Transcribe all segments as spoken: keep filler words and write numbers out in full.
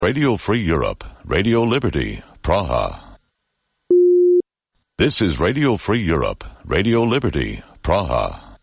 Radio Free Europe, Radio Liberty, Praha. This is Radio Free Europe, Radio Liberty, Praha.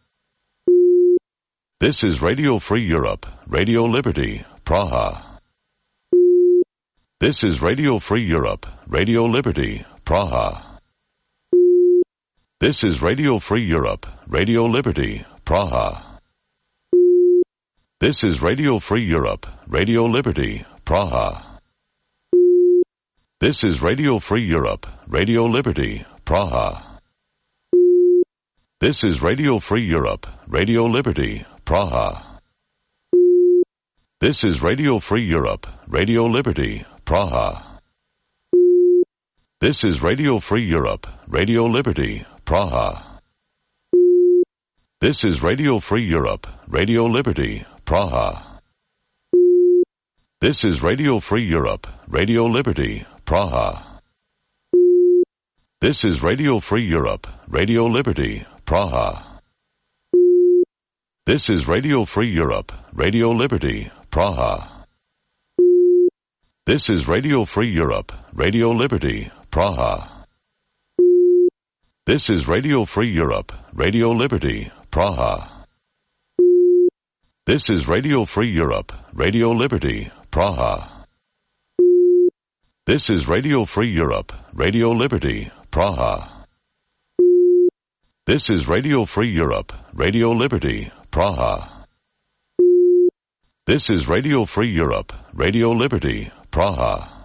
This is Radio Free Europe, Radio Liberty, Praha. This is Radio Free Europe, Radio Liberty, Praha. This is Radio Free Europe, Radio Liberty, Praha. This is Radio Free Europe, Radio Liberty, Praha. This is Radio Free Europe, Radio Liberty, Praha. This is Radio Free Europe, Radio Liberty, Praha. This is Radio Free Europe, Radio Liberty, Praha. This is Radio Free Europe, Radio Liberty, Praha. This is Radio Free Europe, Radio Liberty, Praha. This is Radio Free Europe, Radio Liberty, Praha. This is Radio Free Europe, Radio Liberty, Praha. This is Radio Free Europe, Radio Liberty, Praha. This is Radio Free Europe, Radio Liberty, Praha. This is Radio Free Europe, Radio Liberty, Praha. This is Radio Free Europe, Radio Liberty, Praha. This is Radio Free Europe, Radio Liberty, Praha. This is Radio Free Europe, Radio Liberty, Praha. This is Radio Free Europe, Radio Liberty, Praha.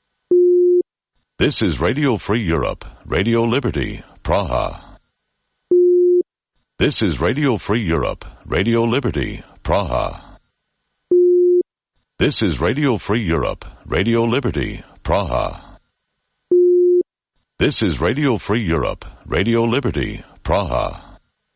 This is Radio Free Europe, Radio Liberty, Praha. This is Radio Free Europe, Radio Liberty, Praha. This is Radio Free Europe, Radio Liberty, Praha. This is Radio Free Europe, Radio Liberty, Praha.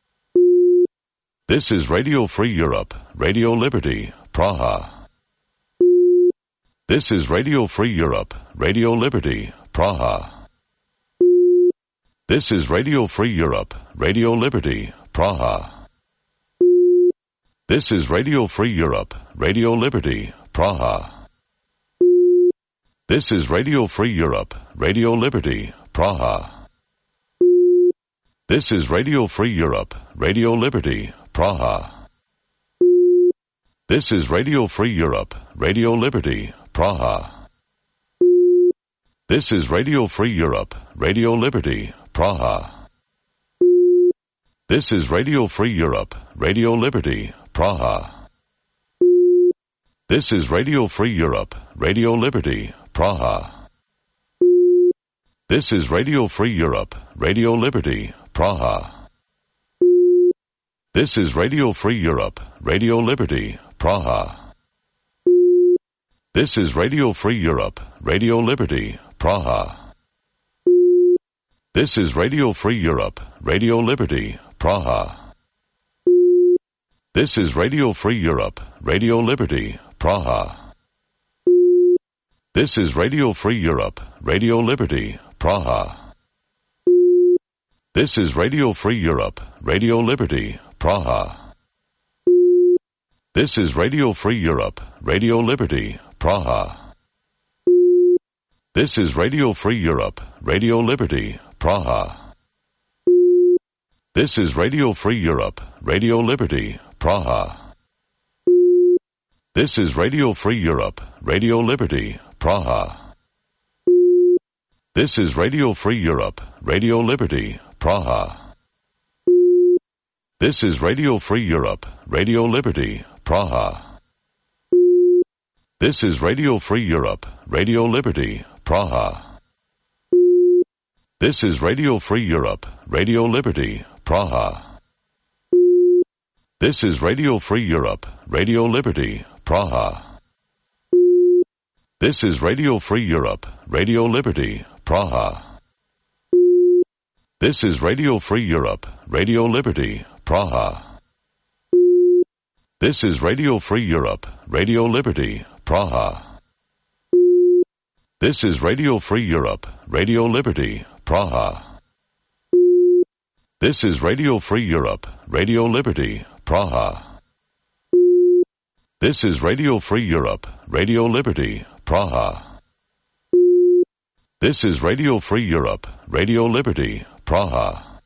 This is Radio Free Europe, Radio Liberty, Praha. This is Radio Free Europe, Radio Liberty, Praha. This is Radio Free Europe, Radio Liberty, Praha. This is Radio Free Europe, Radio Liberty, Praha. This is Radio Free Europe, Radio Liberty, Praha. This is Radio Free Europe, Radio Liberty, Praha. This is Radio Free Europe, Radio Liberty, Praha. This is Radio Free Europe, Radio Liberty, Praha. This is Radio Free Europe, Radio Liberty, Praha. This is Radio Free Europe, Radio Liberty, Praha. This is Radio Free Europe, Radio Liberty, Praha. This is Radio Free Europe, Radio Liberty, Praha. This is Radio Free Europe, Radio Liberty, Praha. This is Radio Free Europe, Radio Liberty, Praha. This is Radio Free Europe, Radio Liberty, Praha. This is Radio Free Europe, Radio Liberty, Praha. This is Radio Free Europe, Radio Liberty, Praha. This is Radio Free Europe, Radio Liberty, Praha. This is Radio Free Europe, Radio Liberty, Praha. This is Radio Free Europe, Radio Liberty, Praha. This is Radio Free Europe, Radio Liberty, Praha. This is Radio Free Europe, Radio Liberty, Praha. This is Radio Free Europe, Radio Liberty, Praha. This is Radio Free Europe, Radio Liberty, Praha. This is Radio Free Europe, Radio Liberty, Praha. This is Radio Free Europe, Radio Liberty, Praha. This is Radio Free Europe, Radio Liberty, Praha. This is Radio Free Europe, Radio Liberty, Praha. This is Radio Free Europe, Radio Liberty, Praha. This is Radio Free Europe, Radio Liberty, Praha. This is Radio Free Europe, Radio Liberty, Praha. This is Radio Free Europe, Radio Liberty, Praha. This is Radio Free Europe, Radio Liberty, Praha.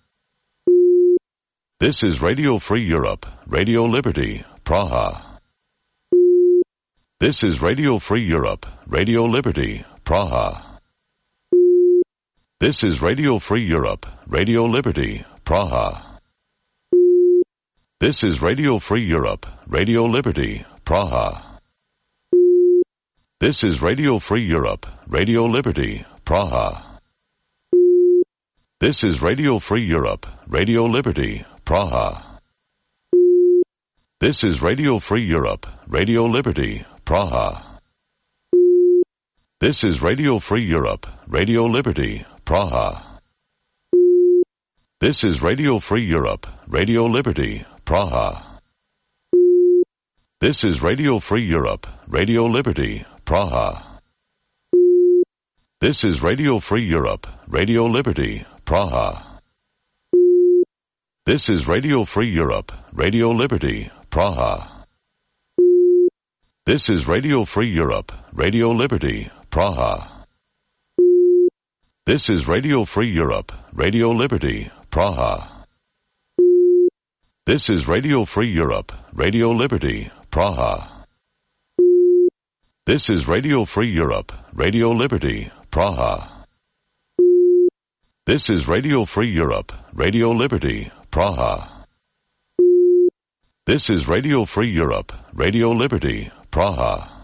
This is Radio Free Europe, Radio Liberty, Praha. This is Radio Free Europe, Radio Liberty, Praha. This is Radio Free Europe, Radio Liberty, Praha. This is Radio Free Europe, Radio Liberty, Praha. This is Radio Free Europe, Radio Liberty, Praha. This is Radio Free Europe, Radio Liberty, Praha. This is Radio Free Europe, Radio Liberty, Praha. This is Radio Free Europe, Radio Liberty, Praha. This is Radio Free Europe, Radio Liberty, Praha. This is Radio Free Europe, Radio Liberty, Praha. This is Radio Free Europe, Radio Liberty, Praha. This is Radio Free Europe, Radio Liberty, Praha. This is Radio Free Europe, Radio Liberty, Praha. This is Radio Free Europe, Radio Liberty, Praha. This is Radio Free Europe, Radio Liberty, Praha. This is Radio Free Europe, Radio Liberty, Praha. This is Radio Free Europe, Radio Liberty, Praha. This is Radio Free Europe, Radio Liberty, Praha.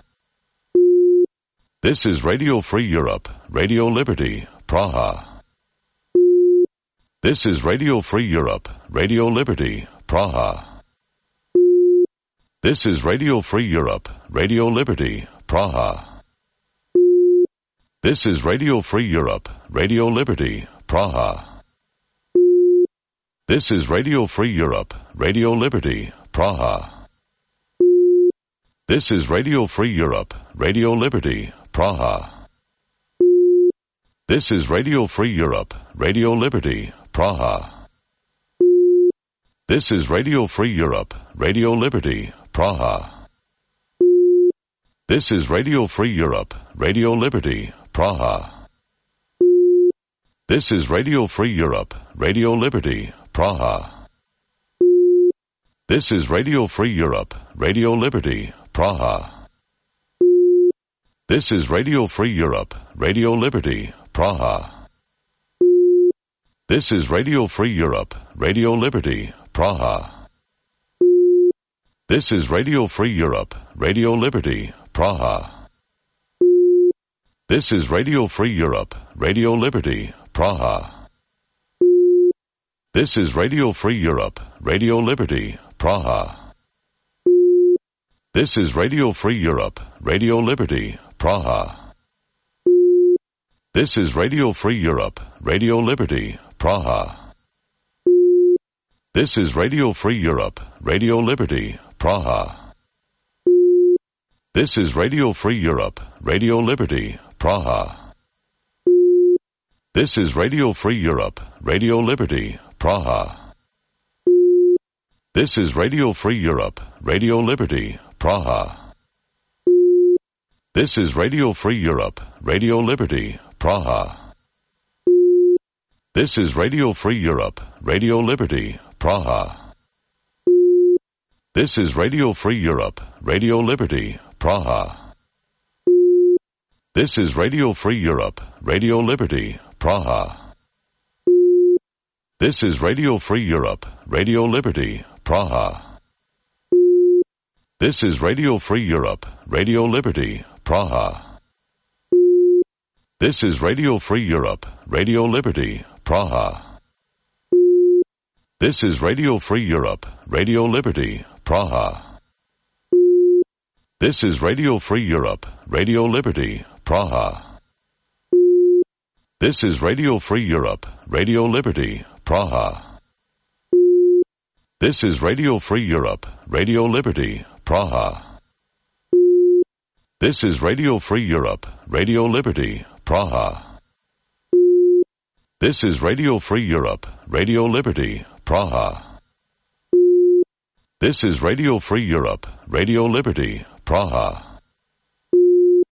This is Radio Free Europe, Radio Liberty, Praha. This is Radio Free Europe, Radio Liberty, Praha. This is Radio Free Europe, Radio Liberty, Praha. This is Radio Free Europe, Radio Liberty, Praha. This is Radio Free Europe, Radio Liberty, Praha. This is Radio Free Europe, Radio Liberty, Praha. This is Radio Free Europe, Radio Liberty, Praha. This is Radio Free Europe, Radio Liberty, Praha. This is Radio Free Europe, Radio Liberty, Praha. This is Radio Free Europe, Radio Liberty, Praha. This is Radio Free Europe, Radio Liberty, Praha. This is Radio Free Europe, Radio Liberty, Praha. This is Radio Free Europe, Radio Liberty, Praha. This is Radio Free Europe, Radio Liberty, Praha. This is Radio Free Europe, Radio Liberty, Praha. This is Radio Free Europe, Radio Liberty, Praha. This is Radio Free Europe, Radio Liberty, Praha. This is Radio Free Europe, Radio Liberty, Praha. This is Radio Free Europe, Radio Liberty, Praha. This is Radio Free Europe, Radio Liberty, Praha. This is Radio Free Europe, Radio Liberty, Praha. This is Radio Free Europe, Radio Liberty, Praha. This is Radio Free Europe, Radio Liberty, Praha. This is Radio Free Europe, Radio Liberty, Praha. This is Radio Free Europe, Radio Liberty, Praha. This is Radio Free Europe, Radio Liberty, Praha. This is Radio Free Europe, Radio Liberty, Praha. This is Radio Free Europe, Radio Liberty, Praha. This is Radio Free Europe, Radio Liberty, Praha. This is Radio Free Europe, Radio Liberty, Praha. This is Radio Free Europe, Radio Liberty, Praha. This is Radio Free Europe, Radio Liberty, Praha. This is Radio Free Europe, Radio Liberty, Praha. This is Radio Free Europe, Radio Liberty, Praha. This is Radio Free Europe, Radio Liberty, Praha. This is Radio Free Europe, Radio Liberty, Praha.